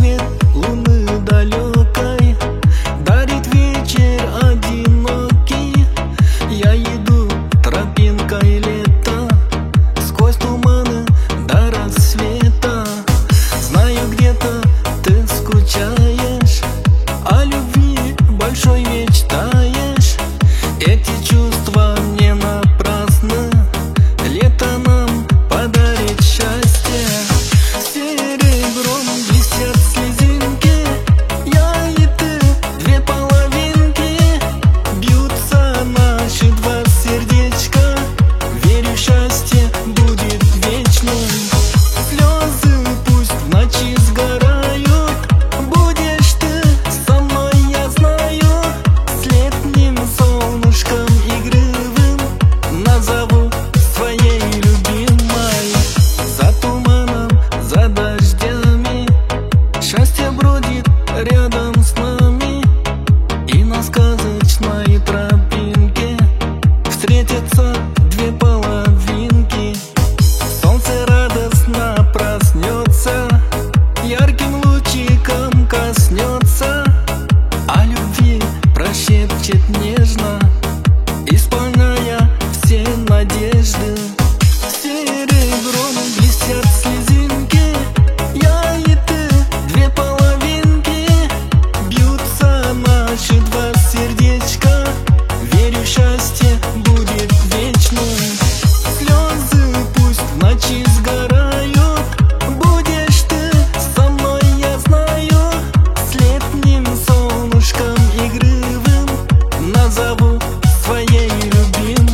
свет луны далекой дарит вечер одинокий. Я иду тропинкой лета сквозь туманы до рассвета. Знаю, где-то ты скучаешь, о любви большой мечтаешь. Эти чувства не напрасны, лето нам подарит счастье. Серебром блестят слезинки, я и ты, две половинки. Бьются наши два сердечка, верю, счастье будет вечным. Слезы пусть в ночи сгорают, будешь ты со мной, я знаю. С летним солнышком игривым назову своей любимой. За туманом, за дождями счастье бродит рядом с нами. И на сказочной тропинке встретятся две половинки. Солнце радостно проснется, ярким лучиком коснется, о любви прошепчет нежно, исполняя все надежды. Серебром блестят слезинки, я и ты, две половинки. Бьются наши два сердечка, верю, счастье будет вечным. Слезы пусть в ночи сгорают, будешь ты со мной, я знаю. С летним солнышком игривым назову своей любимой.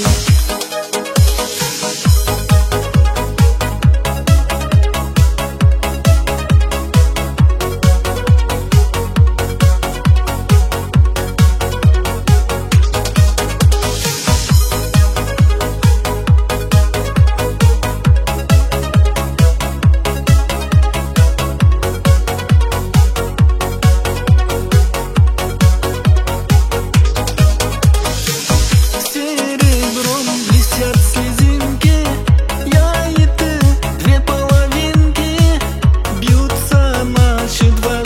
Серебром блестят слезинки, я и ты, две половинки. Бьются наши два